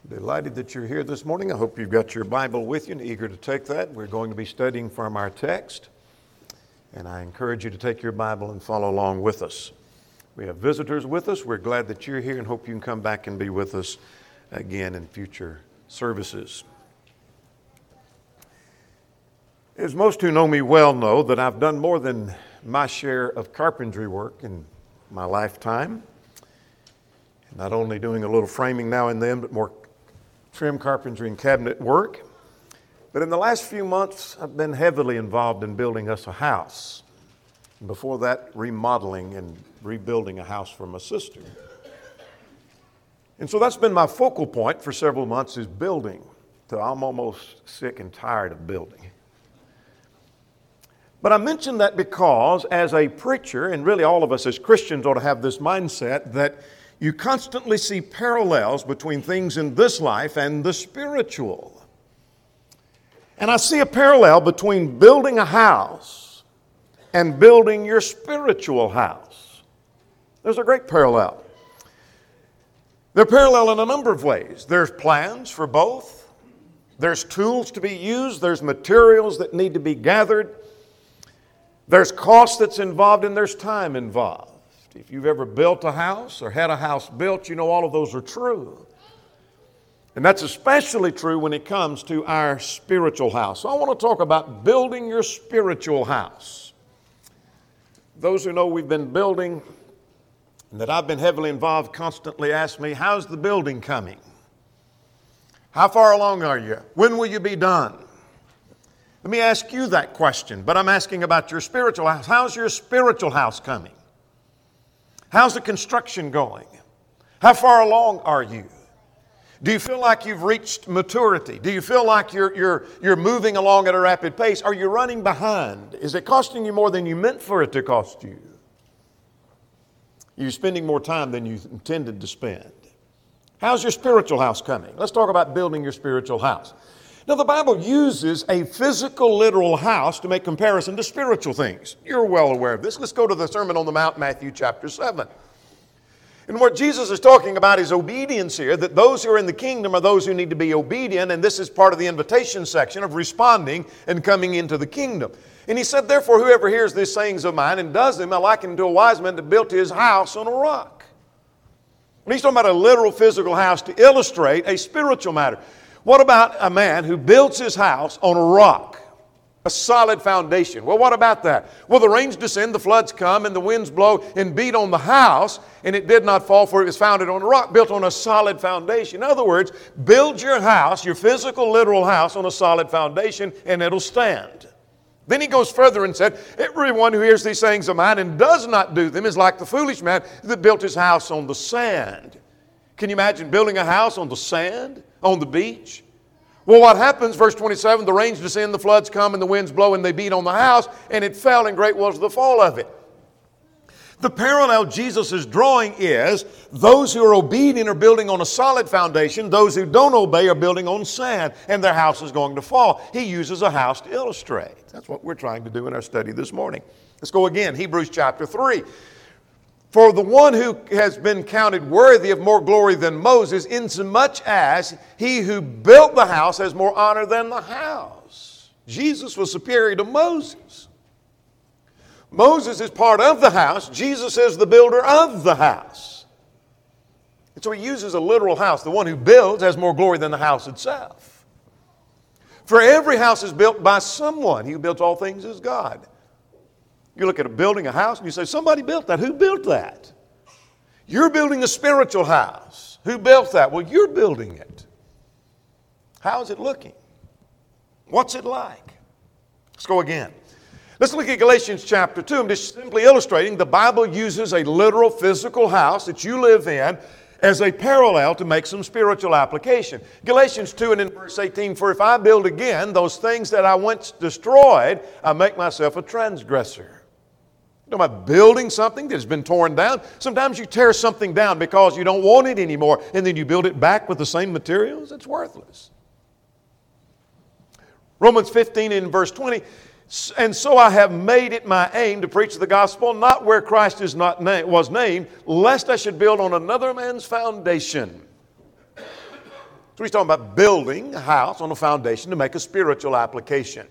Delighted that you're here this morning. I hope you've got your Bible with you and eager to take that. We're going to be studying from our text, and I encourage you to take your Bible and follow along with us. We have visitors with us. We're glad that you're here and hope you can come back and be with us again in future services. As most who know me well know that I've done more than my share of carpentry work in my lifetime. Not only doing a little framing now and then, but more trim carpentry and cabinet work. But in the last few months, I've been heavily involved in building us a house. Before that, remodeling and rebuilding a house for my sister. And so that's been my focal point for several months, is building. So I'm almost sick and tired of building. But I mention that because as a preacher, and really all of us as Christians ought to have this mindset, that you constantly see parallels between things in this life and the spiritual. And I see a parallel between building a house and building your spiritual house. There's a great parallel. They're parallel in a number of ways. There's plans for both. There's tools to be used. There's materials that need to be gathered. There's cost that's involved and there's time involved. If you've ever built a house or had a house built, you know all of those are true. And that's especially true when it comes to our spiritual house. So I want to talk about building your spiritual house. Those who know we've been building and that I've been heavily involved constantly ask me, how's the building coming? How far along are you? When will you be done? Let me ask you that question, but I'm asking about your spiritual house. How's your spiritual house coming? How's the construction going? How far along are you? Do you feel like you've reached maturity? Do you feel like you're moving along at a rapid pace? Are you running behind? Is it costing you more than you meant for it to cost you? Are you spending more time than you intended to spend? How's your spiritual house coming? Let's talk about building your spiritual house. Now, the Bible uses a physical, literal house to make comparison to spiritual things. You're well aware of this. Let's go to the Sermon on the Mount, Matthew chapter 7. And what Jesus is talking about is obedience here, that those who are in the kingdom are those who need to be obedient, and this is part of the invitation section of responding and coming into the kingdom. And he said, therefore, whoever hears these sayings of mine and does them, I liken him to a wise man that built his house on a rock. And he's talking about a literal, physical house to illustrate a spiritual matter. What about a man who builds his house on a rock, a solid foundation? Well, what about that? Well, the rains descend, the floods come, and the winds blow and beat on the house, and it did not fall, for it was founded on a rock, built on a solid foundation. In other words, build your house, your physical, literal house, on a solid foundation, and it'll stand. Then he goes further and said, everyone who hears these sayings of mine and does not do them is like the foolish man that built his house on the sand. Can you imagine building a house on the sand, on the beach? Well, what happens, verse 27, the rains descend, the floods come, and the winds blow, and they beat on the house, and it fell, and great was the fall of it. The parallel Jesus is drawing is those who are obedient are building on a solid foundation. Those who don't obey are building on sand, and their house is going to fall. He uses a house to illustrate. That's what we're trying to do in our study this morning. Let's go again, Hebrews chapter 3. For the one who has been counted worthy of more glory than Moses, insomuch as he who built the house has more honor than the house. Jesus was superior to Moses. Moses is part of the house. Jesus is the builder of the house. And so he uses a literal house. The one who builds has more glory than the house itself. For every house is built by someone. He who builds all things is God. You look at a building, a house, and you say, somebody built that. Who built that? You're building a spiritual house. Who built that? Well, you're building it. How is it looking? What's it like? Let's go again. Let's look at Galatians chapter 2. I'm just simply illustrating the Bible uses a literal physical house that you live in as a parallel to make some spiritual application. Galatians 2 and in verse 18, for if I build again those things that I once destroyed, I make myself a transgressor. You know about building something that has been torn down? Sometimes you tear something down because you don't want it anymore, and then you build it back with the same materials. It's worthless. Romans 15 and verse 20, and so I have made it my aim to preach the gospel, not where Christ was named, lest I should build on another man's foundation. So he's talking about building a house on a foundation to make a spiritual application.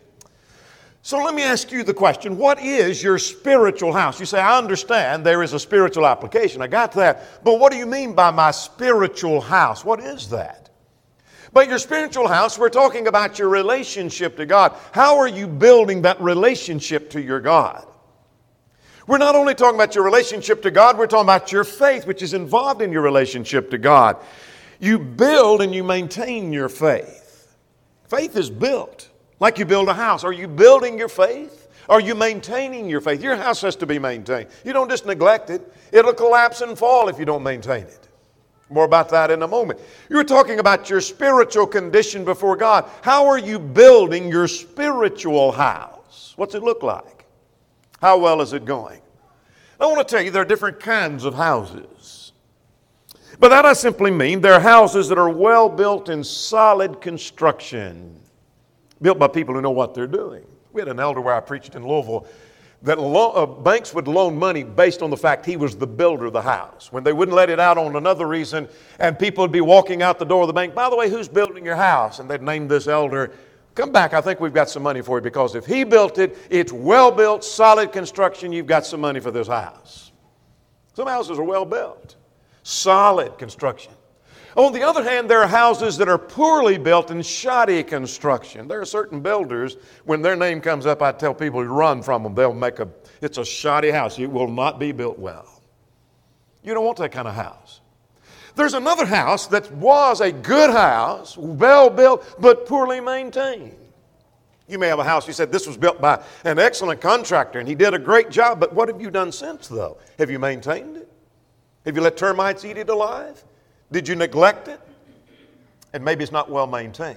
So let me ask you the question, what is your spiritual house? You say, I understand there is a spiritual application. I got that. But what do you mean by my spiritual house? What is that? But your spiritual house, we're talking about your relationship to God. How are you building that relationship to your God? We're not only talking about your relationship to God, we're talking about your faith, which is involved in your relationship to God. You build and you maintain your faith. Faith is built. Like you build a house. Are you building your faith? Are you maintaining your faith? Your house has to be maintained. You don't just neglect it. It'll collapse and fall if you don't maintain it. More about that in a moment. You were talking about your spiritual condition before God. How are you building your spiritual house? What's it look like? How well is it going? I want to tell you there are different kinds of houses. But that I simply mean there are houses that are well built in solid construction. Built by people who know what they're doing. We had an elder where I preached in Louisville that banks would loan money based on the fact he was the builder of the house. When they wouldn't let it out on another reason, and people would be walking out the door of the bank, by the way, who's building your house? And they'd name this elder. Come back, I think we've got some money for you, because if he built it, it's well built, solid construction, you've got some money for this house. Some houses are well built, solid construction. On the other hand, there are houses that are poorly built and shoddy construction. There are certain builders, when their name comes up, I tell people to run from them. It's a shoddy house. It will not be built well. You don't want that kind of house. There's another house that was a good house, well built, but poorly maintained. You may have a house, you said this was built by an excellent contractor and he did a great job, but what have you done since though? Have you maintained it? Have you let termites eat it alive? Did you neglect it? And maybe it's not well maintained.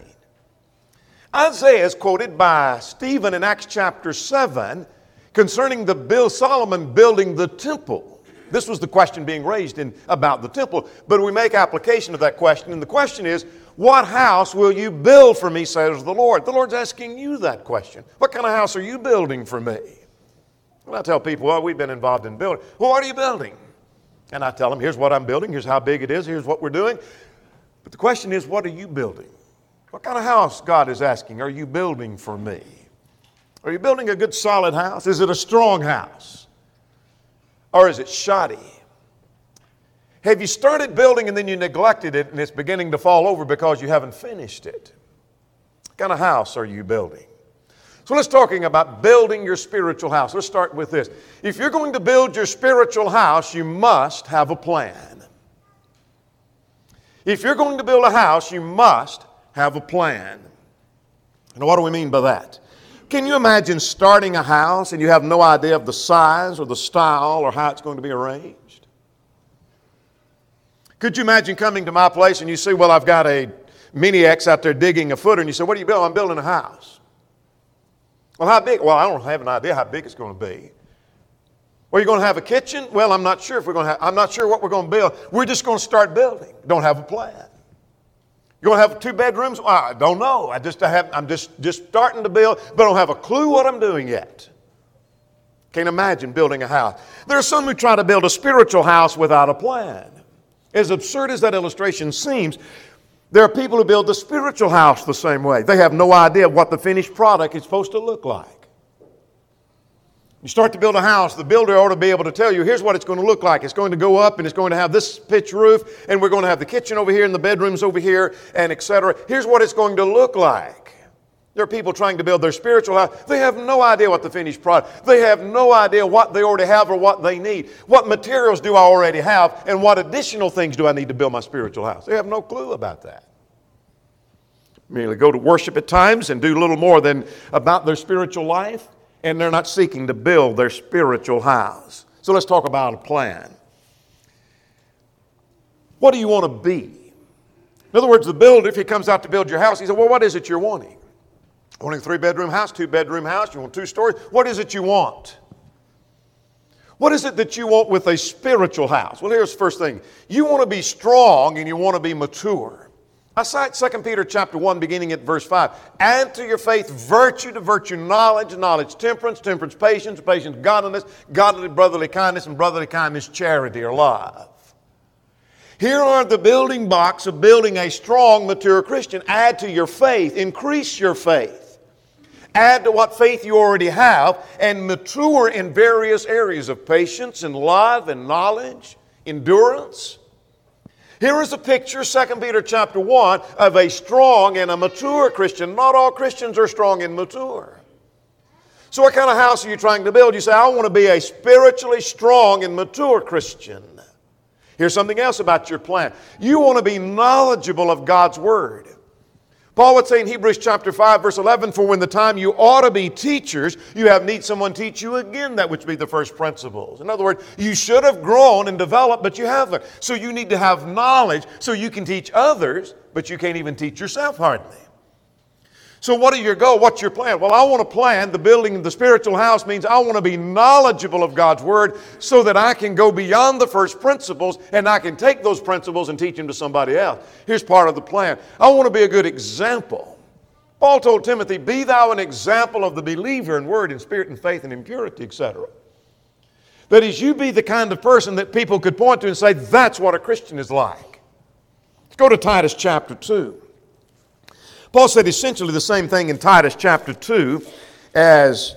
Isaiah is quoted by Stephen in Acts chapter 7 concerning Solomon building the temple. This was the question being raised about the temple. But we make application of that question. And the question is, what house will you build for me, says the Lord? The Lord's asking you that question. What kind of house are you building for me? And I tell people, well, we've been involved in building. Well, what are you building? And I tell them, here's what I'm building, here's how big it is, here's what we're doing. But the question is, what are you building? What kind of house, God is asking, are you building for me? Are you building a good solid house? Is it a strong house? Or is it shoddy? Have you started building and then you neglected it and it's beginning to fall over because you haven't finished it? What kind of house are you building? So let's talking about building your spiritual house. Let's start with this. If you're going to build your spiritual house, you must have a plan. If you're going to build a house, you must have a plan. And what do we mean by that? Can you imagine starting a house and you have no idea of the size or the style or how it's going to be arranged? Could you imagine coming to my place and you see, well, I've got a Mini X out there digging a footer, and you say, what are you building? I'm building a house. Well, how big? Well, I don't have an idea how big it's going to be. Well, you're going to have a kitchen? Well, I'm not sure I'm not sure what we're going to build. We're just going to start building. Don't have a plan. You're going to have 2 bedrooms? Well, I don't know. I'm just starting to build, but I don't have a clue what I'm doing yet. Can't imagine building a house. There are some who try to build a spiritual house without a plan. As absurd as that illustration seems, there are people who build the spiritual house the same way. They have no idea what the finished product is supposed to look like. You start to build a house, the builder ought to be able to tell you, here's what it's going to look like. It's going to go up and it's going to have this pitch roof, and we're going to have the kitchen over here and the bedrooms over here, and etc. Here's what it's going to look like. There are people trying to build their spiritual house. They have no idea what the finished product. They have no idea what they already have or what they need. What materials do I already have, and what additional things do I need to build my spiritual house? They have no clue about that. Merely go to worship at times and do little more than about their spiritual life, and they're not seeking to build their spiritual house. So let's talk about a plan. What do you want to be? In other words, the builder, if he comes out to build your house, he says, well, what is it you're wanting? Wanting a 3-bedroom house, 2-bedroom house, you want 2 stories? What is it you want? What is it that you want with a spiritual house? Well, here's the first thing. You want to be strong and you want to be mature. I cite 2 Peter chapter 1 beginning at verse 5. Add to your faith virtue, to virtue knowledge, temperance, patience, godliness, godly brotherly kindness, and brotherly kindness charity or love. Here are the building blocks of building a strong, mature Christian. Add to your faith. Increase your faith. Add to what faith you already have and mature in various areas of patience and love and knowledge, endurance. Here is a picture, 2 Peter chapter 1, of a strong and a mature Christian. Not all Christians are strong and mature. So what kind of house are you trying to build? You say, I want to be a spiritually strong and mature Christian. Here's something else about your plan. You want to be knowledgeable of God's Word. Paul would say in Hebrews chapter 5, verse 11, for when the time you ought to be teachers, you have need someone teach you again that which be the first principles. In other words, you should have grown and developed, but you haven't. So you need to have knowledge so you can teach others, but you can't even teach yourself hardly. So what are your goals? What's your plan? Well, I want to plan the building of the spiritual house means I want to be knowledgeable of God's Word so that I can go beyond the first principles and I can take those principles and teach them to somebody else. Here's part of the plan. I want to be a good example. Paul told Timothy, be thou an example of the believer in word and spirit and faith and in purity, etc. That is, you be the kind of person that people could point to and say, that's what a Christian is like. Let's go to Titus chapter 2. Paul said essentially the same thing in Titus chapter 2 as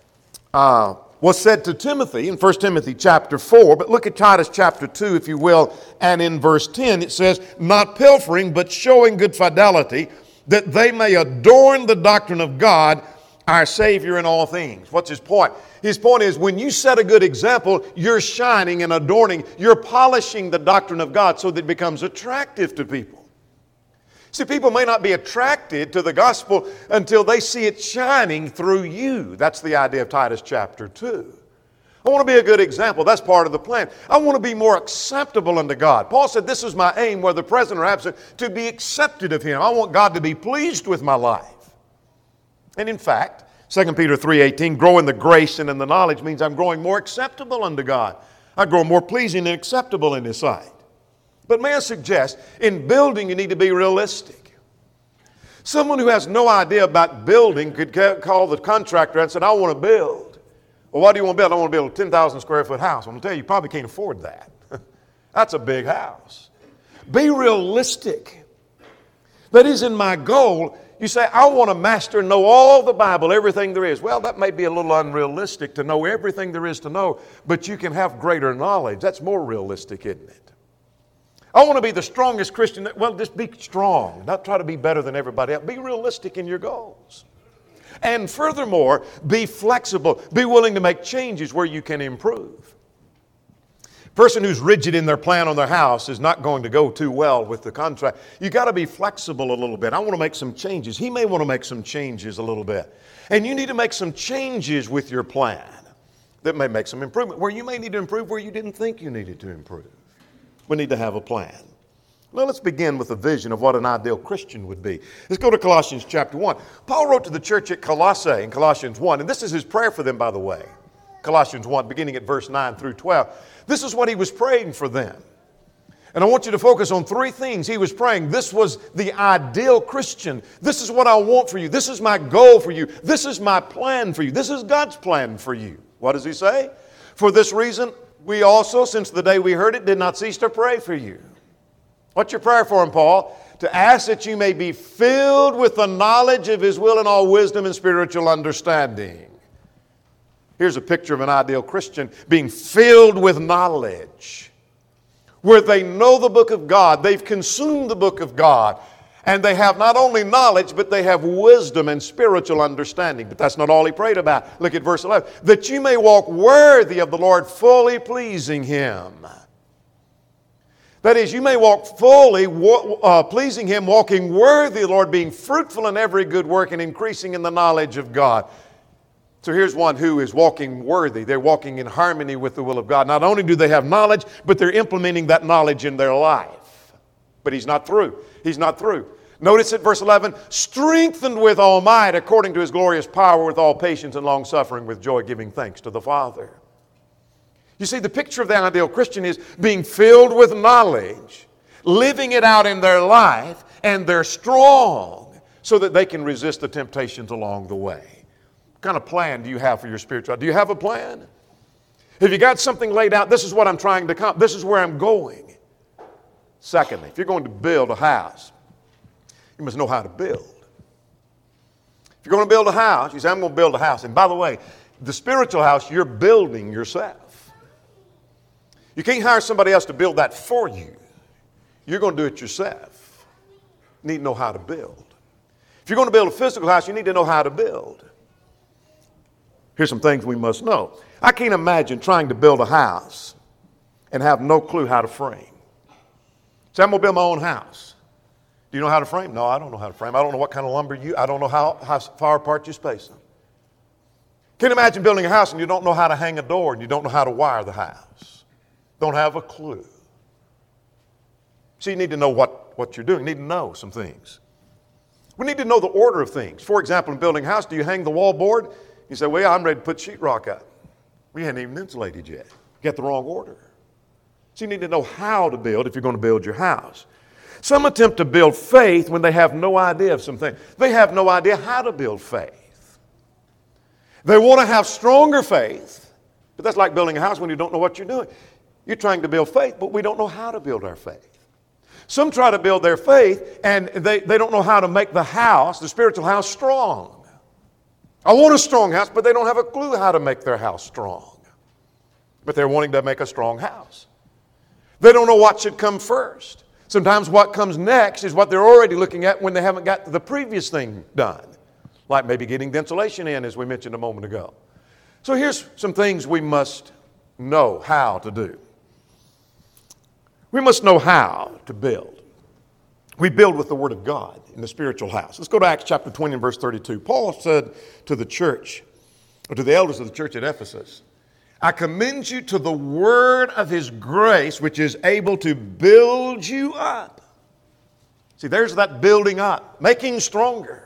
was said to Timothy in 1 Timothy chapter 4. But look at Titus chapter 2, if you will, and in verse 10 it says, not pilfering, but showing good fidelity, that they may adorn the doctrine of God, our Savior in all things. What's his point? His point is when you set a good example, you're shining and adorning, you're polishing the doctrine of God so that it becomes attractive to people. See, people may not be attracted to the gospel until they see it shining through you. That's the idea of Titus chapter 2. I want to be a good example. That's part of the plan. I want to be more acceptable unto God. Paul said, this is my aim, whether present or absent, to be accepted of Him. I want God to be pleased with my life. And in fact, 2 Peter 3:18, grow in the grace and in the knowledge means I'm growing more acceptable unto God. I grow more pleasing and acceptable in His sight. But may I suggest, in building you need to be realistic. Someone who has no idea about building could call the contractor and say, I want to build. Well, what do you want to build? I want to build a 10,000 square foot house. I'm going to tell you, you probably can't afford that. That's a big house. Be realistic. That isn't my goal. You say, I want to master and know all the Bible, everything there is. Well, that may be a little unrealistic to know everything there is to know, but you can have greater knowledge. That's more realistic, isn't it? I want to be the strongest Christian. Well, just be strong. Not try to be better than everybody else. Be realistic in your goals. And furthermore, be flexible. Be willing to make changes where you can improve. A person who's rigid in their plan on their house is not going to go too well with the contract. You got to be flexible a little bit. I want to make some changes. He may want to make some changes a little bit. And you need to make some changes with your plan that may make some improvement. Where you may need to improve where you didn't think you needed to improve. We need to have a plan. Well, let's begin with a vision of what an ideal Christian would be. Let's go to Colossians chapter 1. Paul wrote to the church at Colossae in Colossians 1, and this is his prayer for them, by the way. Colossians 1, beginning at verse 9 through 12. This is what he was praying for them. And I want you to focus on three things he was praying. This was the ideal Christian. This is what I want for you. This is my goal for you. This is my plan for you. This is God's plan for you. What does he say? For this reason, we also, since the day we heard it, did not cease to pray for you. What's your prayer for him, Paul? To ask that you may be filled with the knowledge of His will and all wisdom and spiritual understanding. Here's a picture of an ideal Christian being filled with knowledge, where they know the book of God, they've consumed the book of God, and they have not only knowledge, but they have wisdom and spiritual understanding. But that's not all he prayed about. Look at verse 11. That you may walk worthy of the Lord, fully pleasing Him. That is, you may walk fully pleasing Him, walking worthy of the Lord, being fruitful in every good work and increasing in the knowledge of God. So here's one who is walking worthy. They're walking in harmony with the will of God. Not only do they have knowledge, but they're implementing that knowledge in their life. But he's not through. He's not through. Notice at verse 11, strengthened with all might according to His glorious power with all patience and long suffering with joy, giving thanks to the Father. You see, the picture of the ideal Christian is being filled with knowledge, living it out in their life, and they're strong so that they can resist the temptations along the way. What kind of plan do you have for your spiritual life? Do you have a plan? Have you got something laid out? This is what I'm trying to accomplish. This is where I'm going. Secondly, if you're going to build a house, you must know how to build. If you're going to build a house, you say, I'm going to build a house. And by the way, the spiritual house, you're building yourself. You can't hire somebody else to build that for you. You're going to do it yourself. You need to know how to build. If you're going to build a physical house, you need to know how to build. Here's some things we must know. I can't imagine trying to build a house and have no clue how to frame. Say, I'm going to build my own house. Do you know how to frame? No, I don't know how to frame. I don't know what kind of lumber I don't know how far apart you space them. Can't imagine building a house and you don't know how to hang a door and you don't know how to wire the house. Don't have a clue. So you need to know what you're doing. You need to know some things. We need to know the order of things. For example, in building a house, do you hang the wall board? You say, well, yeah, I'm ready to put sheetrock up. We hadn't even insulated yet. You got the wrong order. So you need to know how to build if you're going to build your house. Some attempt to build faith when they have no idea of something. They have no idea how to build faith. They want to have stronger faith, but that's like building a house when you don't know what you're doing. You're trying to build faith, but we don't know how to build our faith. Some try to build their faith, and they don't know how to make the house, the spiritual house, strong. I want a strong house, but they don't have a clue how to make their house strong. But they're wanting to make a strong house. They don't know what should come first. Sometimes what comes next is what they're already looking at when they haven't got the previous thing done. Like maybe getting the insulation in, as we mentioned a moment ago. So here's some things we must know how to do. We must know how to build. We build with the Word of God in the spiritual house. Let's go to Acts chapter 20 and verse 32. Paul said to the church, or to the elders of the church at Ephesus, I commend you to the word of His grace, which is able to build you up. See, there's that building up, making stronger.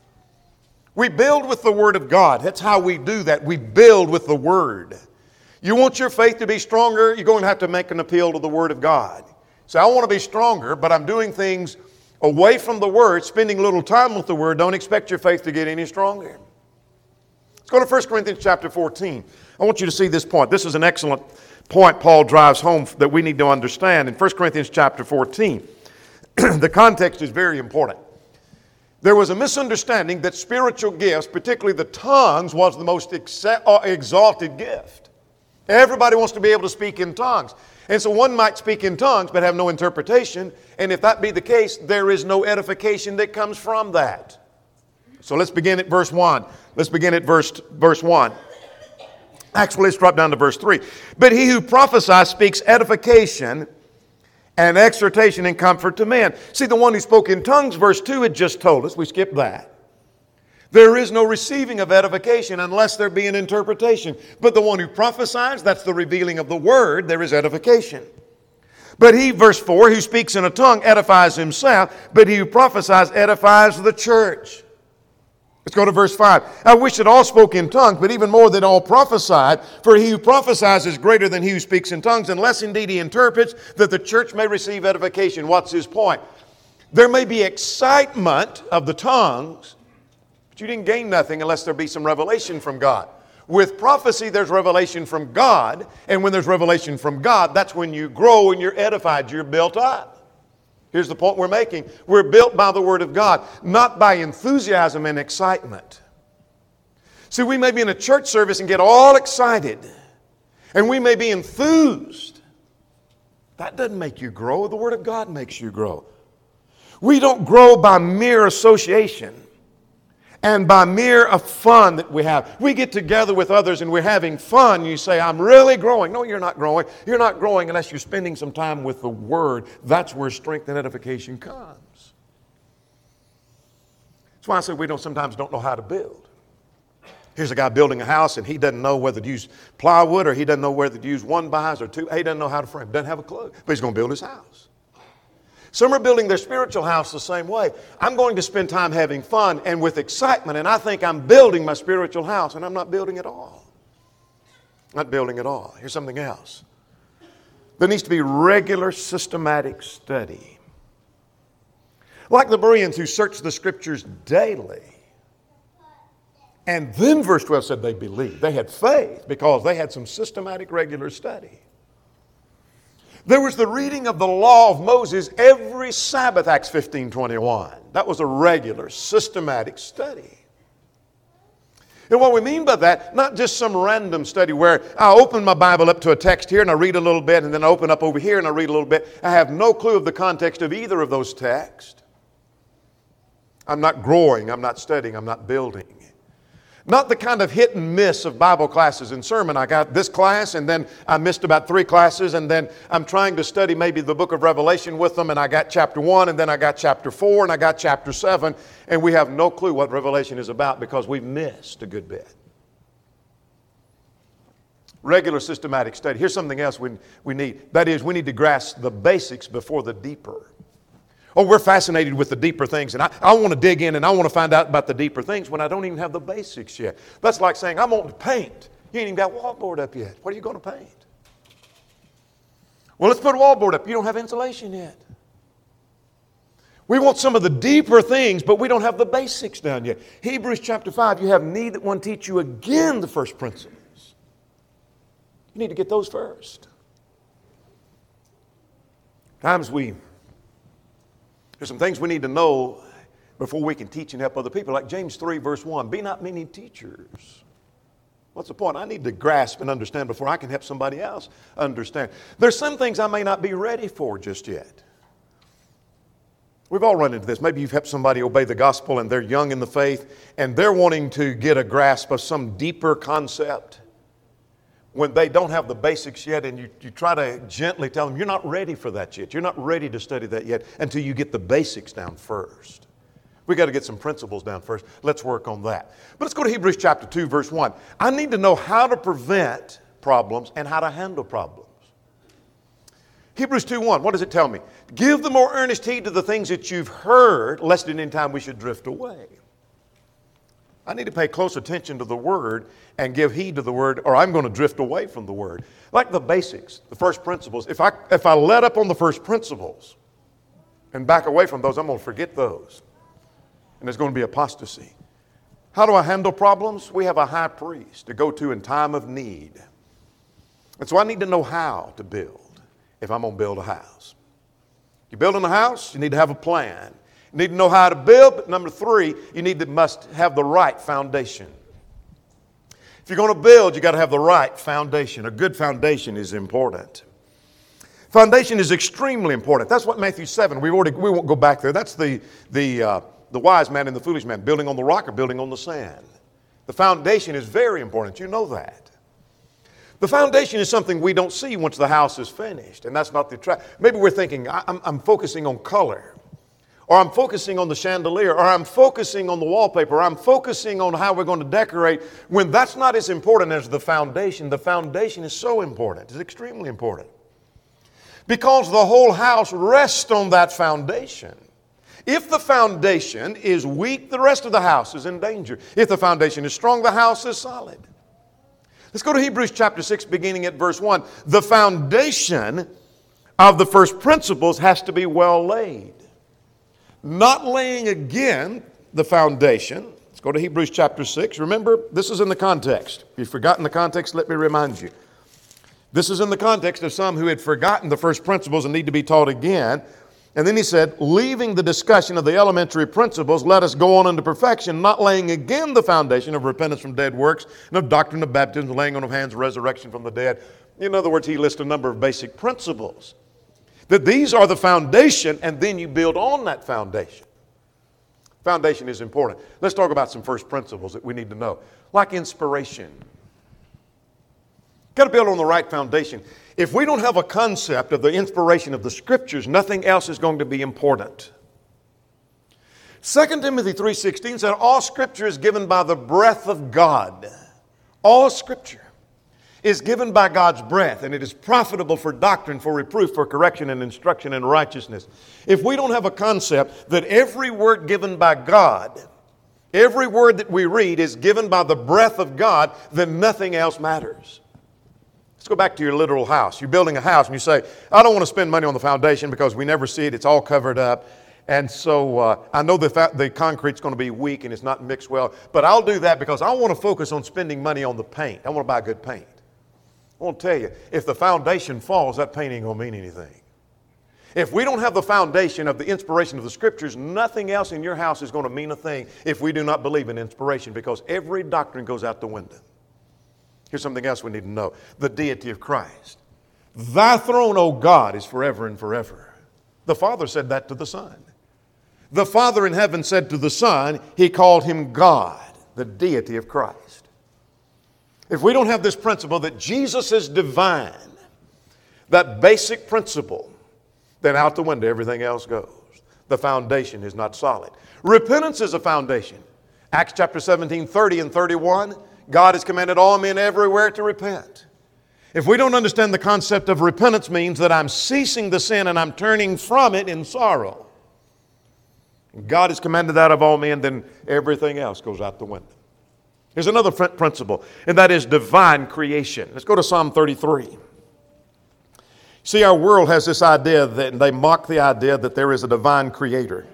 We build with the Word of God. That's how we do that. We build with the Word. You want your faith to be stronger, you're going to have to make an appeal to the Word of God. Say, I want to be stronger, but I'm doing things away from the Word, spending a little time with the Word. Don't expect your faith to get any stronger. Let's go to 1 Corinthians chapter 14. I want you to see this point. This is an excellent point Paul drives home that we need to understand. In 1 Corinthians chapter 14, the context is very important. There was a misunderstanding that spiritual gifts, particularly the tongues, was the most exalted gift. Everybody wants to be able to speak in tongues. And so one might speak in tongues but have no interpretation. And if that be the case, there is no edification that comes from that. So let's begin at verse 1. Let's begin at verse 1. Actually, let's drop down to verse 3. But he who prophesies speaks edification and exhortation and comfort to men. See, the one who spoke in tongues, verse 2 had just told us. We skipped that. There is no receiving of edification unless there be an interpretation. But the one who prophesies, that's the revealing of the word, there is edification. But he, verse 4, who speaks in a tongue edifies himself, but he who prophesies edifies the church. Let's go to verse 5. I wish that all spoke in tongues, but even more that all prophesied. For he who prophesies is greater than he who speaks in tongues, unless indeed he interprets, that the church may receive edification. What's his point? There may be excitement of the tongues, but you didn't gain nothing unless there be some revelation from God. With prophecy, there's revelation from God, and when there's revelation from God, that's when you grow and you're edified, you're built up. Here's the point we're making. We're built by the Word of God, not by enthusiasm and excitement. See, we may be in a church service and get all excited, and we may be enthused. That doesn't make you grow. The Word of God makes you grow. We don't grow by mere association and by mere fun that we have. We get together with others and we're having fun. You say, I'm really growing. No, you're not growing. You're not growing unless you're spending some time with the Word. That's where strength and edification comes. That's why I say we sometimes don't know how to build. Here's a guy building a house and he doesn't know whether to use plywood or he doesn't know whether to use 1-bys or 2. He doesn't know how to frame. Doesn't have a clue. But he's going to build his house. Some are building their spiritual house the same way. I'm going to spend time having fun and with excitement, and I think I'm building my spiritual house, and I'm not building at all. Not building at all. Here's something else. There needs to be regular systematic study. Like the Bereans who searched the Scriptures daily. And then verse 12 said they believed. They had faith because they had some systematic regular study. There was the reading of the law of Moses every Sabbath, Acts 15:21. That was a regular, systematic study. And what we mean by that, not just some random study where I open my Bible up to a text here and I read a little bit, and then I open up over here and I read a little bit. I have no clue of the context of either of those texts. I'm not growing, I'm not studying, I'm not building. Not the kind of hit and miss of Bible classes and sermon. I got this class and then I missed about 3 classes, and then I'm trying to study maybe the book of Revelation with them, and I got chapter 1 and then I got chapter 4 and I got chapter 7, and we have no clue what Revelation is about because we've missed a good bit. Regular systematic study. Here's something else we need. That is, we need to grasp the basics before the deeper. Oh, we're fascinated with the deeper things, and I want to dig in and I want to find out about the deeper things when I don't even have the basics yet. That's like saying, I want to paint. You ain't even got wallboard up yet. What are you going to paint? Well, let's put a wallboard up. You don't have insulation yet. We want some of the deeper things, but we don't have the basics down yet. Hebrews chapter 5, you have need that one teach you again the first principles. You need to get those first. There's some things we need to know before we can teach and help other people. Like James 3 verse 1, be not many teachers. What's the point? I need to grasp and understand before I can help somebody else understand. There's some things I may not be ready for just yet. We've all run into this. Maybe you've helped somebody obey the gospel and they're young in the faith and they're wanting to get a grasp of some deeper concept when they don't have the basics yet, and you try to gently tell them, you're not ready for that yet. You're not ready to study that yet until you get the basics down first. We've got to get some principles down first. Let's work on that. But let's go to Hebrews chapter 2, verse 1. I need to know how to prevent problems and how to handle problems. Hebrews 2:1, what does it tell me? Give the more earnest heed to the things that you've heard, lest at any time we should drift away. I need to pay close attention to the Word and give heed to the Word, or I'm going to drift away from the Word. Like the basics, the first principles. If I let up on the first principles and back away from those, I'm going to forget those. And there's going to be apostasy. How do I handle problems? We have a high priest to go to in time of need. And so I need to know how to build if I'm going to build a house. You're building a house, you need to have a plan. You need to know how to build, but number 3, you must have the right foundation. If you're going to build, you've got to have the right foundation. A good foundation is important. Foundation is extremely important. That's what Matthew 7, we won't go back there. That's the wise man and the foolish man, building on the rock or building on the sand. The foundation is very important. You know that. The foundation is something we don't see once the house is finished, and that's not the trap. Maybe we're thinking, I'm focusing on color, or I'm focusing on the chandelier, or I'm focusing on the wallpaper, or I'm focusing on how we're going to decorate, when that's not as important as the foundation. The foundation is so important. It's extremely important. Because the whole house rests on that foundation. If the foundation is weak, the rest of the house is in danger. If the foundation is strong, the house is solid. Let's go to Hebrews chapter 6, beginning at verse 1. The foundation of the first principles has to be well laid. Not laying again the foundation. Let's go to Hebrews chapter 6. Remember, this is in the context. If you've forgotten the context, let me remind you. This is in the context of some who had forgotten the first principles and need to be taught again. And then he said, leaving the discussion of the elementary principles, let us go on unto perfection, not laying again the foundation of repentance from dead works, and of doctrine of baptism, laying on of hands, resurrection from the dead. In other words, he lists a number of basic principles. That these are the foundation, and then you build on that foundation. Foundation is important. Let's talk about some first principles that we need to know. Like inspiration. Got to build on the right foundation. If we don't have a concept of the inspiration of the Scriptures, nothing else is going to be important. 2 Timothy 3:16 said, all Scripture is given by the breath of God. All Scripture is given by God's breath, and it is profitable for doctrine, for reproof, for correction, and instruction in righteousness. If we don't have a concept that every word given by God, every word that we read is given by the breath of God, then nothing else matters. Let's go back to your literal house. You're building a house and you say, I don't want to spend money on the foundation because we never see it. It's all covered up. And so I know the concrete's going to be weak and it's not mixed well, but I'll do that because I want to focus on spending money on the paint. I want to buy good paint. I want to tell you, if the foundation falls, that paint ain't going to mean anything. If we don't have the foundation of the inspiration of the Scriptures, nothing else in your house is going to mean a thing if we do not believe in inspiration, because every doctrine goes out the window. Here's something else we need to know. The deity of Christ. Thy throne, O God, is forever and forever. The Father said that to the Son. The Father in heaven said to the Son, He called Him God, the deity of Christ. If we don't have this principle that Jesus is divine, that basic principle, then out the window everything else goes. The foundation is not solid. Repentance is a foundation. Acts chapter 17, 30 and 31, God has commanded all men everywhere to repent. If we don't understand the concept of repentance means that I'm ceasing the sin and I'm turning from it in sorrow. God has commanded that of all men, then everything else goes out the window. Here's another principle, and that is divine creation. Let's go to Psalm 33. See, our world has this idea that they mock the idea that there is a divine creator.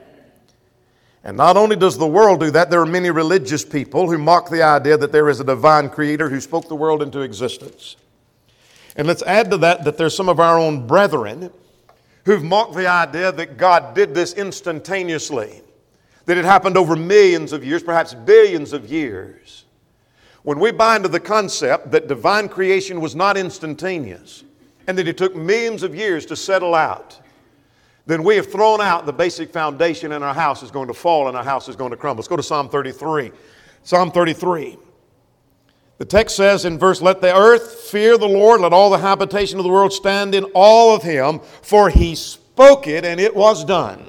And not only does the world do that, there are many religious people who mock the idea that there is a divine creator who spoke the world into existence. And let's add to that there's some of our own brethren who've mocked the idea that God did this instantaneously, that it happened over millions of years, perhaps billions of years. When we buy into the concept that divine creation was not instantaneous and that it took millions of years to settle out, then we have thrown out the basic foundation, and our house is going to fall and our house is going to crumble. Let's go to Psalm 33. Psalm 33. The text says in verse, Let the earth fear the Lord, let all the habitation of the world stand in awe of Him, for He spoke it and it was done.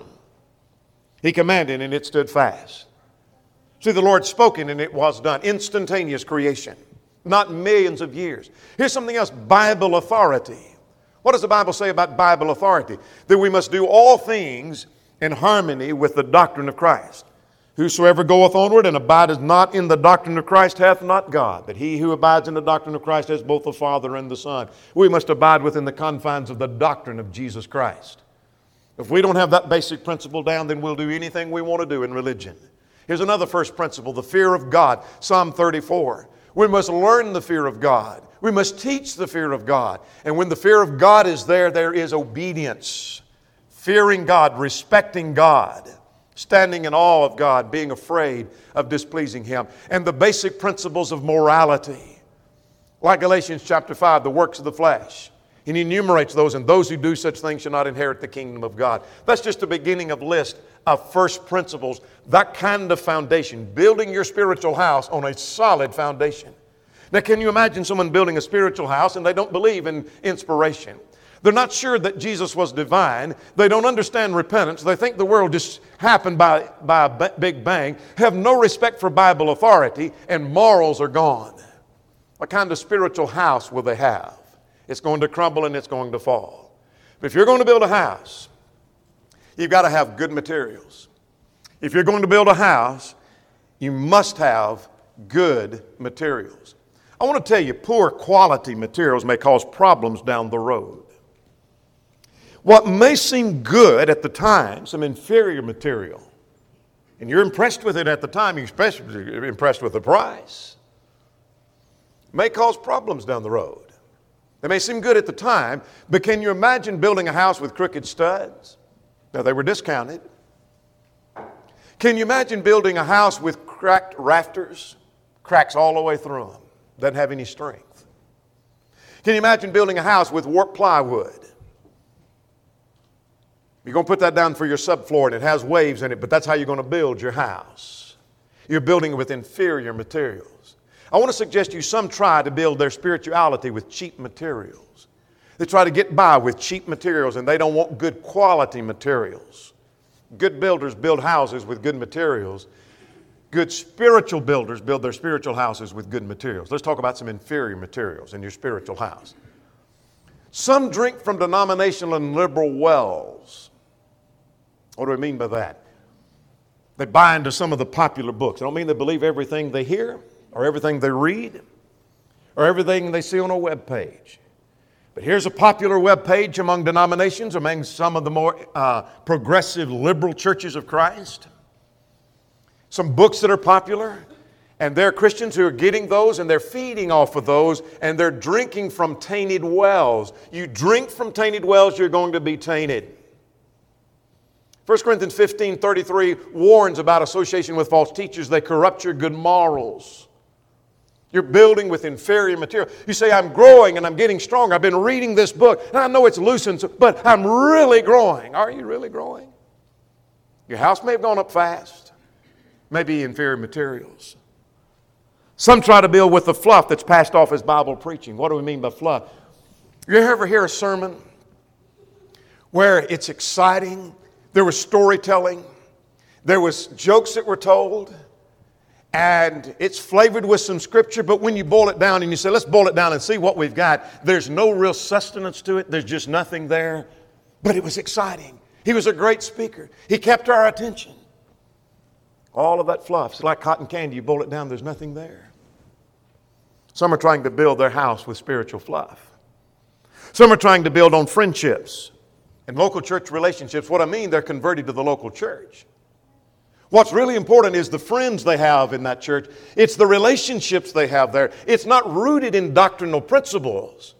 He commanded and it stood fast. See, the Lord spoke it and it was done. Instantaneous creation, not millions of years. Here's something else, Bible authority. What does the Bible say about Bible authority? That we must do all things in harmony with the doctrine of Christ. Whosoever goeth onward and abideth not in the doctrine of Christ hath not God. But he who abides in the doctrine of Christ has both the Father and the Son. We must abide within the confines of the doctrine of Jesus Christ. If we don't have that basic principle down, then we'll do anything we want to do in religion. Here's another first principle, the fear of God. Psalm 34. We must learn the fear of God. We must teach the fear of God. And when the fear of God is there, there is obedience. Fearing God, respecting God, standing in awe of God, being afraid of displeasing Him. And the basic principles of morality. Like Galatians chapter 5, the works of the flesh. And he enumerates those, and those who do such things shall not inherit the kingdom of God. That's just the beginning of a list of first principles. That kind of foundation, building your spiritual house on a solid foundation. Now, can you imagine someone building a spiritual house and they don't believe in inspiration? They're not sure that Jesus was divine. They don't understand repentance. They think the world just happened by a big bang, have no respect for Bible authority, and morals are gone. What kind of spiritual house will they have? It's going to crumble and it's going to fall. But if you're going to build a house, you've got to have good materials. If you're going to build a house, you must have good materials. I want to tell you, poor quality materials may cause problems down the road. What may seem good at the time, some inferior material, and you're impressed with it at the time, you're especially impressed with the price, may cause problems down the road. They may seem good at the time, but can you imagine building a house with crooked studs? Now, they were discounted. Can you imagine building a house with cracked rafters? Cracks all the way through them. Doesn't have any strength. Can you imagine building a house with warped plywood? You're going to put that down for your subfloor and it has waves in it, but that's how you're going to build your house. You're building it with inferior materials. I want to suggest to you, some try to build their spirituality with cheap materials. They try to get by with cheap materials and they don't want good quality materials. Good builders build houses with good materials. Good spiritual builders build their spiritual houses with good materials. Let's talk about some inferior materials in your spiritual house. Some drink from denominational and liberal wells. What do I mean by that? They buy into some of the popular books. I don't mean they believe everything they hear or everything they read or everything they see on a web page. But here's a popular web page among denominations, among some of the more progressive liberal churches of Christ. Some books that are popular, And there are Christians who are getting those and they're feeding off of those and they're drinking from tainted wells. You drink from tainted wells, you're going to be tainted. 1 Corinthians 15:33 warns about association with false teachers. They corrupt your good morals. You're building with inferior material. You say, I'm growing and I'm getting stronger. I've been reading this book and I know it's loose, but I'm really growing. Are you really growing? Your house may have gone up fast. Maybe inferior materials. Some try to build with the fluff that's passed off as Bible preaching. What do we mean by fluff? You ever hear a sermon where it's exciting? There was storytelling. There was jokes that were told. And it's flavored with some scripture, but when you boil it down and you say, let's boil it down and see what we've got, there's no real sustenance to it. There's just nothing there. But it was exciting. He was a great speaker. He kept our attention. All of that fluff, it's like cotton candy. You boil it down, there's nothing there. Some are trying to build their house with spiritual fluff. Some are trying to build on friendships and local church relationships. What I mean, they're converted to the local church. What's really important is the friends they have in that church. It's the relationships they have there. It's not rooted in doctrinal principles.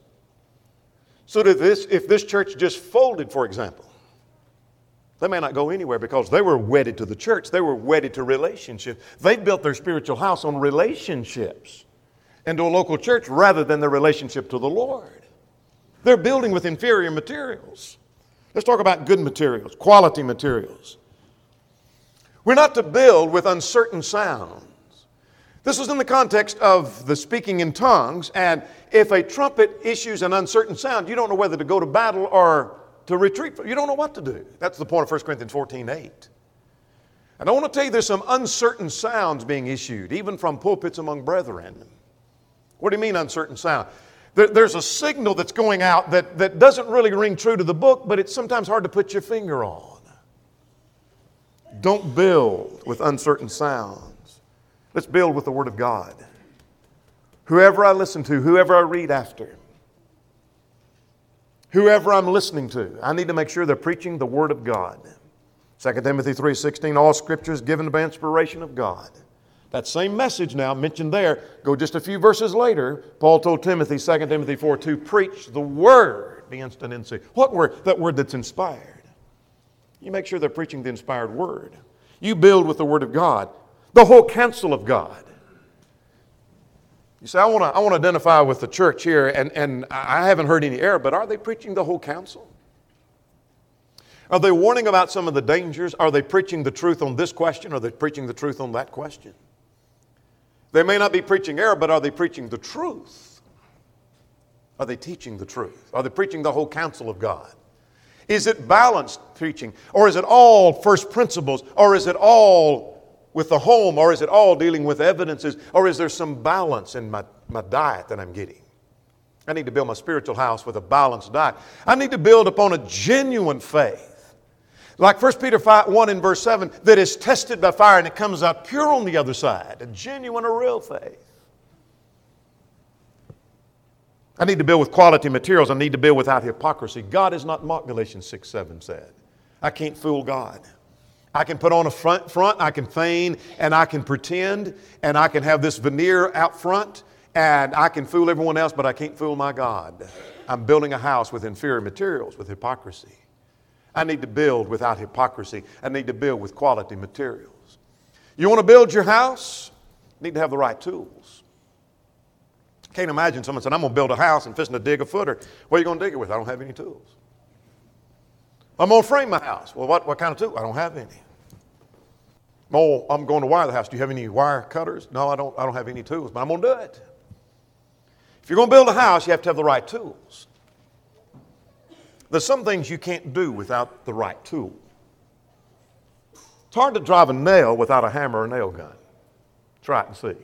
So that if this church just folded, for example, they may not go anywhere because they were wedded to the church. They were wedded to relationships. They built their spiritual house on relationships and to a local church rather than their relationship to the Lord. They're building with inferior materials. Let's talk about good materials, quality materials. We're not to build with uncertain sounds. This was in the context of the speaking in tongues, and if a trumpet issues an uncertain sound, you don't know whether to go to battle or to retreat. You don't know what to do. That's the point of 1 Corinthians 14:8. And I want to tell you there's some uncertain sounds being issued, even from pulpits among brethren. What do you mean uncertain sound? There's a signal that's going out that doesn't really ring true to the book, but it's sometimes hard to put your finger on. Don't build with uncertain sounds. Let's build with the Word of God. Whoever I listen to, whoever I read after, whoever I'm listening to, I need to make sure they're preaching the Word of God. 2 Timothy 3:16, all Scripture is given by inspiration of God. That same message now mentioned there, go just a few verses later, Paul told Timothy, 2 Timothy 4:2, preach the Word, be instant in season. What word? That word that's inspired. You make sure they're preaching the inspired Word. You build with the Word of God, the whole counsel of God. You say, I want to identify with the church here, and I haven't heard any error, but are they preaching the whole counsel? Are they warning about some of the dangers? Are they preaching the truth on this question? Are they preaching the truth on that question? They may not be preaching error, but are they preaching the truth? Are they teaching the truth? Are they preaching the whole counsel of God? Is it balanced preaching? Or is it all first principles? Or is it all with the home? Or is it all dealing with evidences? Or is there some balance in my diet that I'm getting? I need to build my spiritual house with a balanced diet. I need to build upon a genuine faith. Like 1 Peter 1 in verse 7, that is tested by fire and it comes out pure on the other side. A genuine or real faith. I need to build with quality materials. I need to build without hypocrisy. God is not mocked, Galatians 6:7 said. I can't fool God. I can put on a front, I can feign, and I can pretend, and I can have this veneer out front, and I can fool everyone else, but I can't fool my God. I'm building a house with inferior materials, with hypocrisy. I need to build without hypocrisy. I need to build with quality materials. You want to build your house? You need to have the right tools. Can't imagine someone saying, I'm going to build a house and fixing to dig a footer. What are you going to dig it with? I don't have any tools. I'm going to frame my house. Well, what kind of tool? I don't have any. Oh, I'm going to wire the house. Do you have any wire cutters? No, I don't have any tools, but I'm going to do it. If you're going to build a house, you have to have the right tools. There's some things you can't do without the right tool. It's hard to drive a nail without a hammer or nail gun. Try it and see.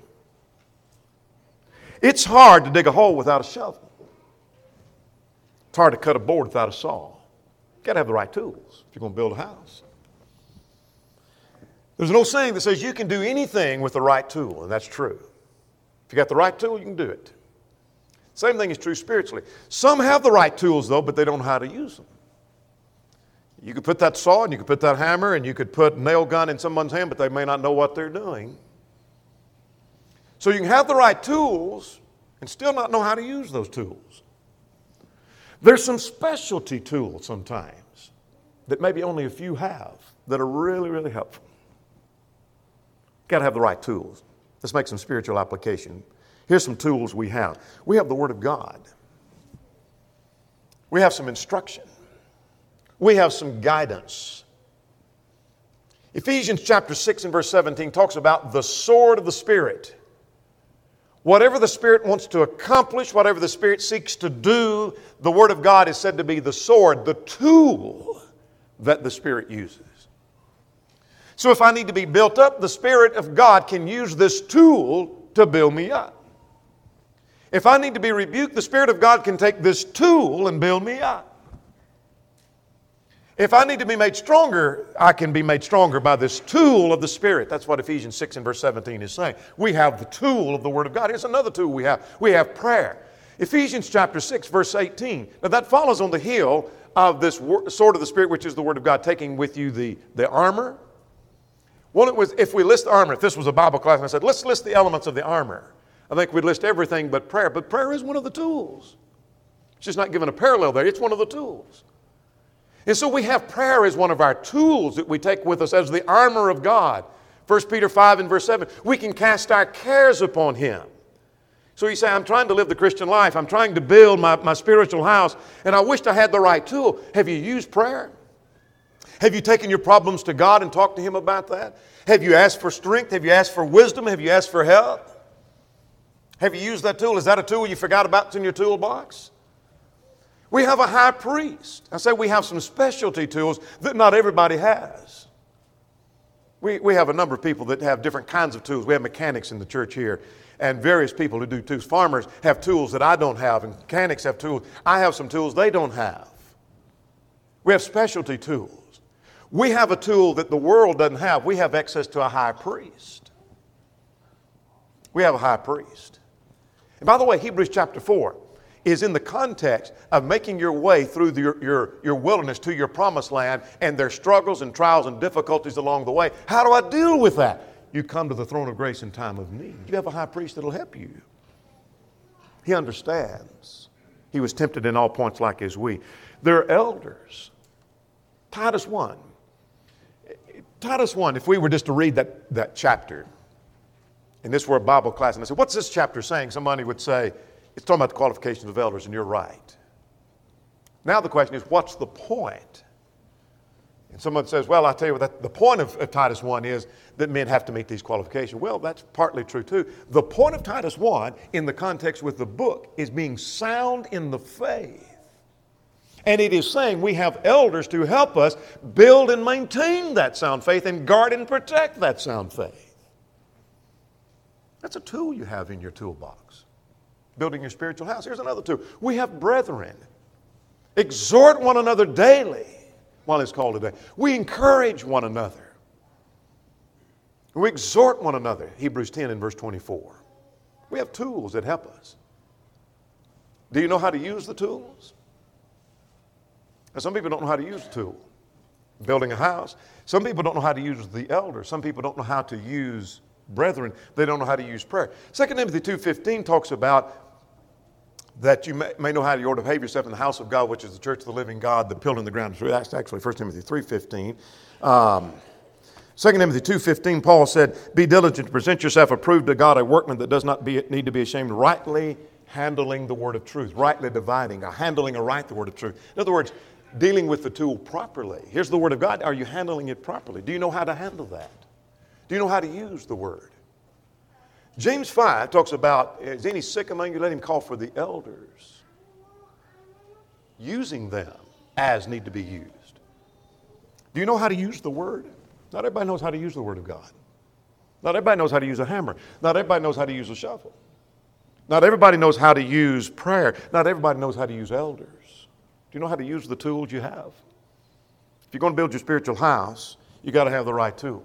It's hard to dig a hole without a shovel. It's hard to cut a board without a saw. You've got to have the right tools if you're going to build a house. There's no saying that says you can do anything with the right tool, and that's true. If you got the right tool, you can do it. Same thing is true spiritually. Some have the right tools, though, but they don't know how to use them. You could put that saw and you could put that hammer and you could put a nail gun in someone's hand, but they may not know what they're doing. So you can have the right tools and still not know how to use those tools. There's some specialty tools sometimes that maybe only a few have that are really, really helpful. Got to have the right tools. Let's make some spiritual application. Here's some tools we have. We have the Word of God. We have some instruction. We have some guidance. Ephesians chapter 6 and verse 17 talks about the sword of the Spirit. Whatever the Spirit wants to accomplish, whatever the Spirit seeks to do, the Word of God is said to be the sword, the tool that the Spirit uses. So if I need to be built up, the Spirit of God can use this tool to build me up. If I need to be rebuked, the Spirit of God can take this tool and build me up. If I need to be made stronger, I can be made stronger by this tool of the Spirit. That's what Ephesians 6 and verse 17 is saying. We have the tool of the Word of God. Here's another tool we have. We have prayer. Ephesians chapter 6 verse 18. Now that follows on the heel of this sword of the Spirit, which is the Word of God, taking with you the armor. Well, it was, if we list the armor, if this was a Bible class and I said, let's list the elements of the armor, I think we'd list everything but prayer. But prayer is one of the tools. It's just not given a parallel there. It's one of the tools. And so we have prayer as one of our tools that we take with us as the armor of God. 1 Peter 5 and verse 7, we can cast our cares upon Him. So you say, I'm trying to live the Christian life. I'm trying to build my spiritual house, and I wished I had the right tool. Have you used prayer? Have you taken your problems to God and talked to Him about that? Have you asked for strength? Have you asked for wisdom? Have you asked for help? Have you used that tool? Is that a tool you forgot about that's in your toolbox? We have a high priest. I say we have some specialty tools that not everybody has. We have a number of people that have different kinds of tools. We have mechanics in the church here and various people who do tools. Farmers have tools that I don't have, and mechanics have tools. I have some tools they don't have. We have specialty tools. We have a tool that the world doesn't have. We have access to a high priest. We have a high priest. And by the way, Hebrews chapter 4 is in the context of making your way through your wilderness to your promised land, and there's struggles and trials and difficulties along the way. How do I deal with that? You come to the throne of grace in time of need. You have a high priest that'll help you. He understands. He was tempted in all points like as we. There are elders. Titus 1. Titus 1, if we were just to read that chapter, and this were a Bible class, and I said, what's this chapter saying? Somebody would say, it's talking about the qualifications of elders, and you're right. Now the question is, what's the point? And someone says, well, I'll tell you what, the point of Titus 1 is that men have to meet these qualifications. Well, that's partly true too. The point of Titus 1 in the context with the book is being sound in the faith. And it is saying we have elders to help us build and maintain that sound faith and guard and protect that sound faith. That's a tool you have in your toolbox. Building your spiritual house. Here's another tool. We have brethren. Exhort one another daily while it's called today. We encourage one another. We exhort one another. Hebrews 10 and verse 24. We have tools that help us. Do you know how to use the tools? Now, some people don't know how to use the tool. Building a house. Some people don't know how to use the elder. Some people don't know how to use brethren. They don't know how to use prayer. 2 Timothy 2:15 talks about that you may know how you ought to behave yourself in the house of God, which is the church of the living God, the pillar in the ground. That's actually 1 Timothy 3:15. 2 Timothy 2:15, Paul said, be diligent to present yourself approved to God, a workman that does not need to be ashamed, rightly handling the word of truth, rightly dividing, or handling aright the word of truth. In other words, dealing with the tool properly. Here's the word of God. Are you handling it properly? Do you know how to handle that? Do you know how to use the word? James 5 talks about, is any sick among you? Let him call for the elders. Using them as need to be used. Do you know how to use the word? Not everybody knows how to use the word of God. Not everybody knows how to use a hammer. Not everybody knows how to use a shovel. Not everybody knows how to use prayer. Not everybody knows how to use elders. Do you know how to use the tools you have? If you're going to build your spiritual house, you got to have the right tools.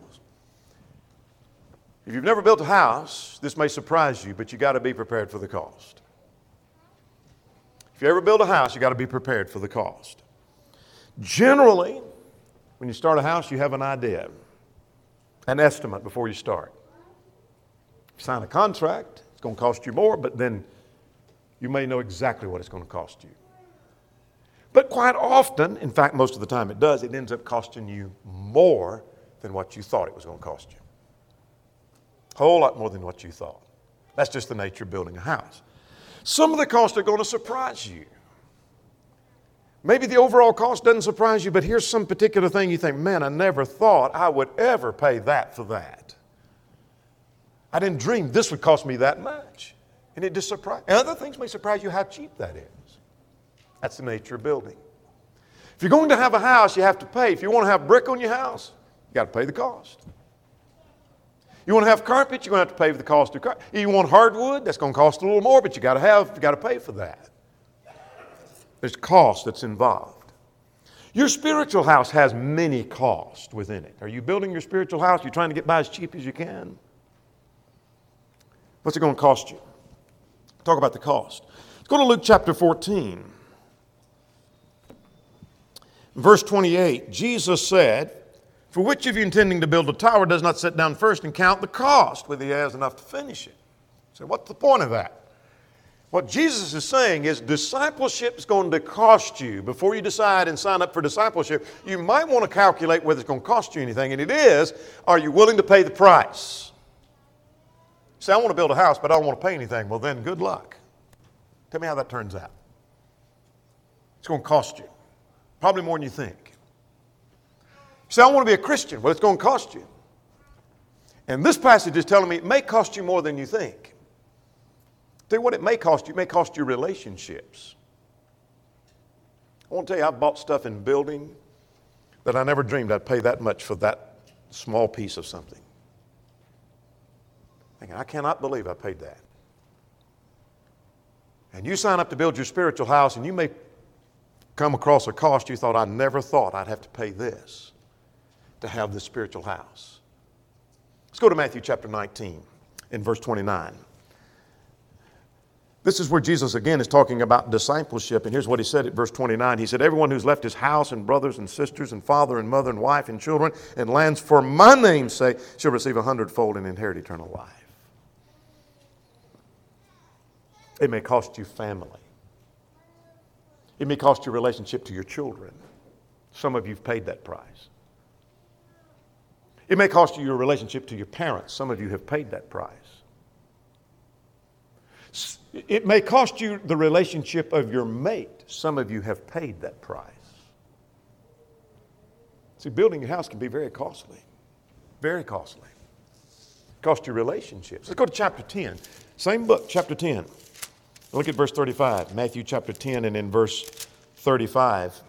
If you've never built a house, this may surprise you, but you got to be prepared for the cost. If you ever build a house, you got to be prepared for the cost. Generally, when you start a house, you have an idea, an estimate before you start. Sign a contract, it's going to cost you more, but then you may know exactly what it's going to cost you. But quite often, in fact, most of the time it does, it ends up costing you more than what you thought it was going to cost you. A whole lot more than what you thought. That's just the nature of building a house. Some of the costs are going to surprise you. Maybe the overall cost doesn't surprise you, but here's some particular thing you think, man, I never thought I would ever pay that for that. I didn't dream this would cost me that much. And it just surprised. And other things may surprise you how cheap that is. That's the nature of building. If you're going to have a house, you have to pay. If you want to have brick on your house, you got to pay the cost. You want to have carpet, you're going to have to pay for the cost of carpet. You want hardwood, that's going to cost a little more, but you got to pay for that. There's cost that's involved. Your spiritual house has many costs within it. Are you building your spiritual house? You're trying to get by as cheap as you can? What's it going to cost you? Talk about the cost. Let's go to Luke chapter 14. Verse 28, Jesus said, "For which of you intending to build a tower does not sit down first and count the cost, whether he has enough to finish it?" So what's the point of that? What Jesus is saying is discipleship is going to cost you. Before you decide and sign up for discipleship, you might want to calculate whether it's going to cost you anything. And it is, are you willing to pay the price? Say, I want to build a house, but I don't want to pay anything. Well, then good luck. Tell me how that turns out. It's going to cost you. Probably more than you think. You say, I want to be a Christian. Well, it's going to cost you. And this passage is telling me it may cost you more than you think. Tell you what it may cost you. It may cost you relationships. I want to tell you, I've bought stuff in building that I never dreamed I'd pay that much for that small piece of something. Thinking, I cannot believe I paid that. And you sign up to build your spiritual house, and you may come across a cost you thought, I never thought I'd have to pay this to have this spiritual house. Let's go to Matthew chapter 19 in verse 29. This is where Jesus again is talking about discipleship, and here's what he said at verse 29. He said, "Everyone who's left his house and brothers and sisters and father and mother and wife and children and lands for my name's sake shall receive 100-fold and inherit eternal life." It may cost you family. It may cost you relationship to your children. Some of you have paid that price. It may cost you your relationship to your parents. Some of you have paid that price. It may cost you the relationship of your mate. Some of you have paid that price. See, building your house can be very costly. Very costly. Cost you relationships. Let's go to chapter 10. Same book, chapter 10. Look at verse 35. Matthew chapter 10 and in verse 35.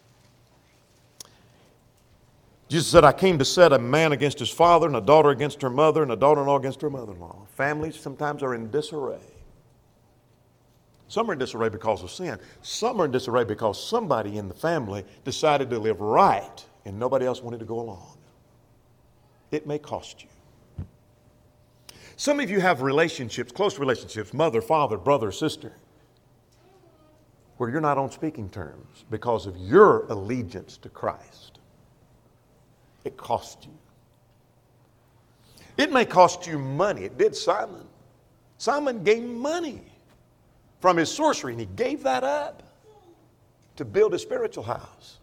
Jesus said, "I came to set a man against his father and a daughter against her mother and a daughter-in-law against her mother-in-law." Families sometimes are in disarray. Some are in disarray because of sin. Some are in disarray because somebody in the family decided to live right and nobody else wanted to go along. It may cost you. Some of you have relationships, close relationships, mother, father, brother, sister, where you're not on speaking terms because of your allegiance to Christ. It costs you. It may cost you money. It did Simon. Simon gave money from his sorcery, and he gave that up to build a spiritual house.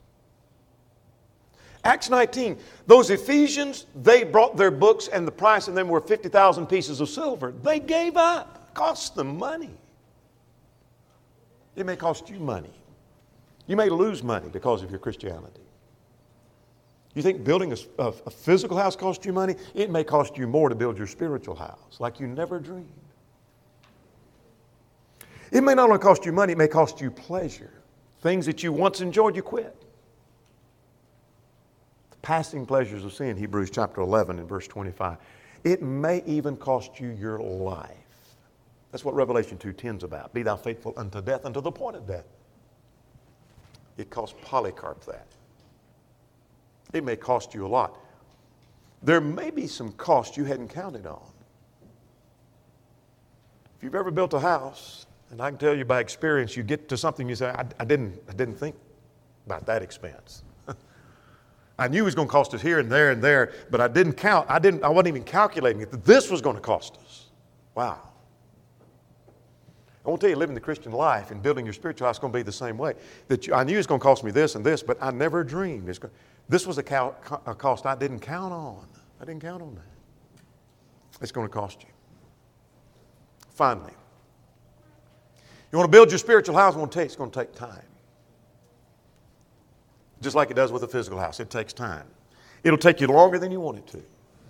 Acts 19, those Ephesians, they brought their books, and the price of them were 50,000 pieces of silver. They gave up. It cost them money. It may cost you money. You may lose money because of your Christianity. You think building a physical house costs you money? It may cost you more to build your spiritual house, like you never dreamed. It may not only cost you money, it may cost you pleasure. Things that you once enjoyed, you quit. The passing pleasures of sin, Hebrews chapter 11 and verse 25. It may even cost you your life. That's what Revelation 2:10 is about. Be thou faithful unto death, unto the point of death. It cost Polycarp that. It may cost you a lot. There may be some cost you hadn't counted on. If you've ever built a house, and I can tell you by experience, you get to something you say, I didn't think about that expense. I knew it was going to cost us here and there, but I didn't count. I wasn't even calculating it, that this was going to cost us. Wow. I won't tell you, living the Christian life and building your spiritual life is going to be the same way. I knew it was going to cost me this and this, but I never dreamed. This was a cost I didn't count on. I didn't count on that. It's going to cost you. Finally, you want to build your spiritual house, it's going to take time. Just like it does with a physical house, it takes time. It'll take you longer than you want it to.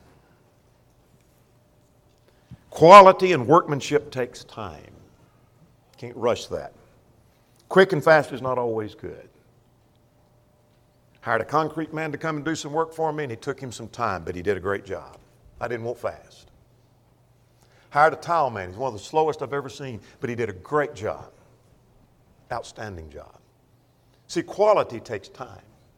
Quality and workmanship takes time. Can't rush that. Quick and fast is not always good. Hired a concrete man to come and do some work for me, and it took him some time, but he did a great job. I didn't want fast. Hired a tile man. He's one of the slowest I've ever seen, but he did a great job. Outstanding job. See, quality takes time.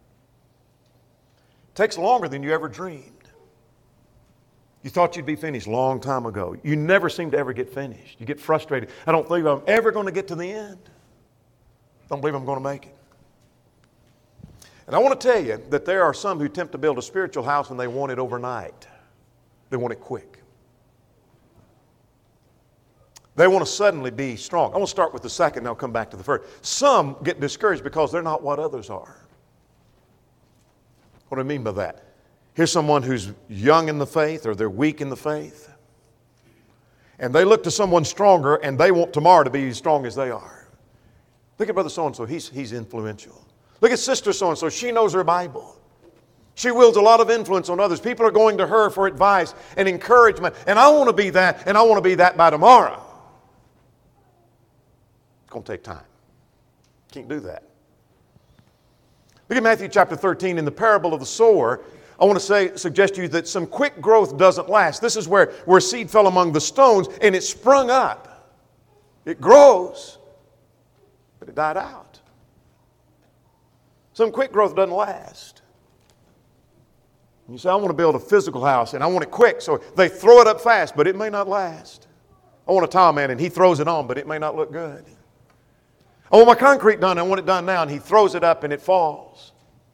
It takes longer than you ever dreamed. You thought you'd be finished a long time ago. You never seem to ever get finished. You get frustrated. I don't believe I'm ever going to get to the end. Don't believe I'm going to make it. And I want to tell you that there are some who attempt to build a spiritual house and they want it overnight. They want it quick. They want to suddenly be strong. I want to start with the second and I'll come back to the first. Some get discouraged because they're not what others are. What do I mean by that? Here's someone who's young in the faith or they're weak in the faith. And they look to someone stronger and they want tomorrow to be as strong as they are. Look at brother so-and-so. He's influential. Look at sister so-and-so. She knows her Bible. She wields a lot of influence on others. People are going to her for advice and encouragement. And I want to be that, and I want to be that by tomorrow. It's going to take time. Can't do that. Look at Matthew chapter 13 in the parable of the sower. I want to suggest to you that some quick growth doesn't last. This is where seed fell among the stones and it sprung up. It grows, but it died out. Some quick growth doesn't last. And you say, I want to build a physical house and I want it quick, so they throw it up fast, but it may not last. I want a tile man and he throws it on, but it may not look good. I want my concrete done, I want it done now, and he throws it up and it falls.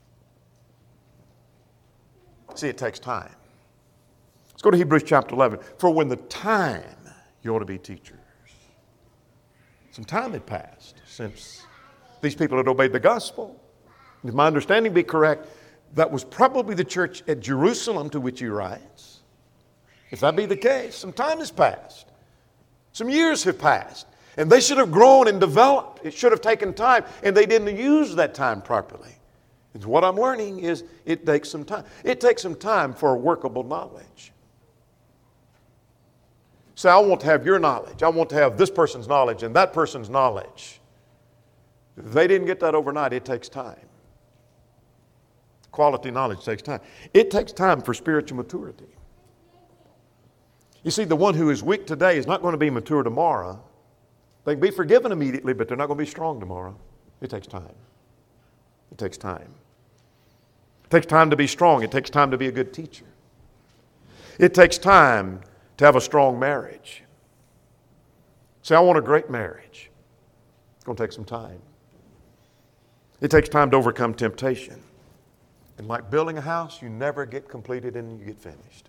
See, it takes time. Let's go to Hebrews chapter 11. For when the time, you ought to be teachers. Some time had passed since these people had obeyed the gospel. If my understanding be correct, that was probably the church at Jerusalem to which he writes. If that be the case, some time has passed. Some years have passed. And they should have grown and developed. It should have taken time. And they didn't use that time properly. And what I'm learning is it takes some time. It takes some time for workable knowledge. So I want to have your knowledge. I want to have this person's knowledge and that person's knowledge. If they didn't get that overnight, it takes time. Quality knowledge takes time. It takes time for spiritual maturity. You see, the one who is weak today is not going to be mature tomorrow. They can be forgiven immediately, but they're not going to be strong tomorrow. It takes time. It takes time. It takes time to be strong. It takes time to be a good teacher. It takes time to have a strong marriage. Say, I want a great marriage. It's going to take some time. It takes time to overcome temptation. And like building a house, you never get completed and you get finished.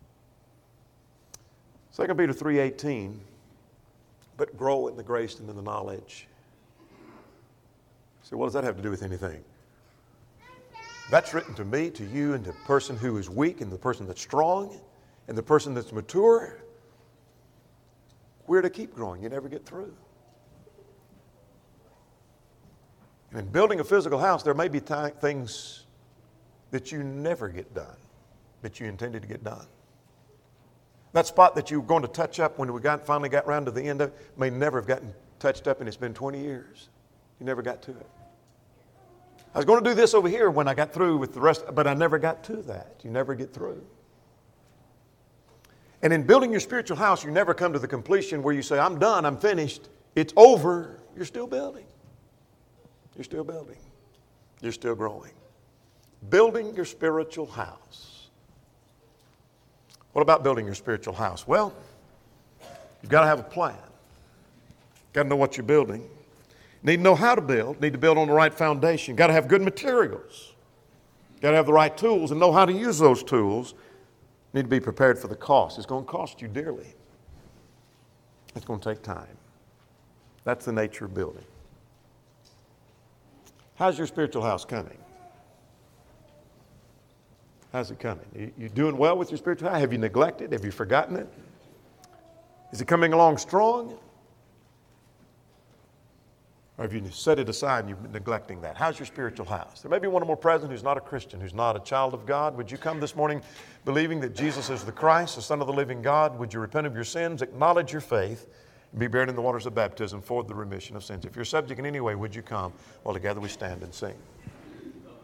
2 Peter 3:18, but grow in the grace and in the knowledge. So what does that have to do with anything? That's written to me, to you, and to the person who is weak, and the person that's strong, and the person that's mature. We're to keep growing. You never get through. And in building a physical house, there may be things that you never get done, that you intended to get done. That spot that you were going to touch up when we finally got around to the end of it may never have gotten touched up, and it's been 20 years. You never got to it. I was going to do this over here when I got through with the rest, but I never got to that. You never get through. And in building your spiritual house, you never come to the completion where you say, I'm done, I'm finished, it's over. You're still building. You're still building. You're still growing. Building your spiritual house. What about building your spiritual house? Well, you've got to have a plan. You've got to know what you're building. Need to know how to build. Need to build on the right foundation. Got to have good materials. Got to have the right tools and know how to use those tools. Need to be prepared for the cost. It's going to cost you dearly. It's going to take time. That's the nature of building. How's your spiritual house coming? How's it coming? You doing well with your spiritual house? Have you neglected? Have you forgotten it? Is it coming along strong? Or have you set it aside and you've been neglecting that? How's your spiritual house? There may be one or more present who's not a Christian, who's not a child of God. Would you come this morning believing that Jesus is the Christ, the Son of the living God? Would you repent of your sins, acknowledge your faith, and be buried in the waters of baptism for the remission of sins? If you're subject in any way, would you come while together we stand and sing?